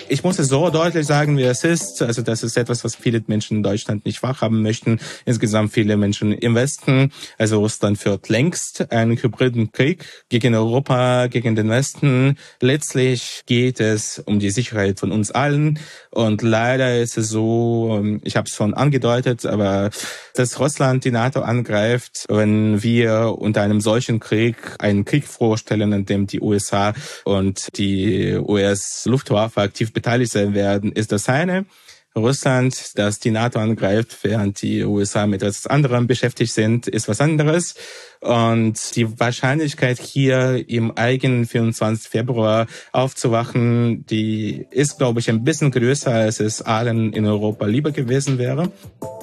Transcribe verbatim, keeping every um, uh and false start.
Ich muss es so deutlich sagen, wie es ist. Also das ist etwas, was viele Menschen in Deutschland nicht wahrhaben möchten. Insgesamt viele Menschen im Westen. Also Russland führt längst einen hybriden Krieg gegen Europa, gegen den Westen. Letztlich geht es um die Sicherheit von uns allen. Und leider ist es so, ich habe es schon angedeutet, aber dass Russland die NATO angreift, wenn wir unter einem solchen Krieg einen Krieg vorstellen, in dem die U S A und die U S-Luftwaffe aktiv beteiligt sein werden, ist das eine. Russland, das die NATO angreift, während die U S A mit etwas anderem beschäftigt sind, ist was anderes. Und die Wahrscheinlichkeit, hier im eigenen vierundzwanzigsten Februar aufzuwachen, die ist, glaube ich, ein bisschen größer, als es allen in Europa lieber gewesen wäre.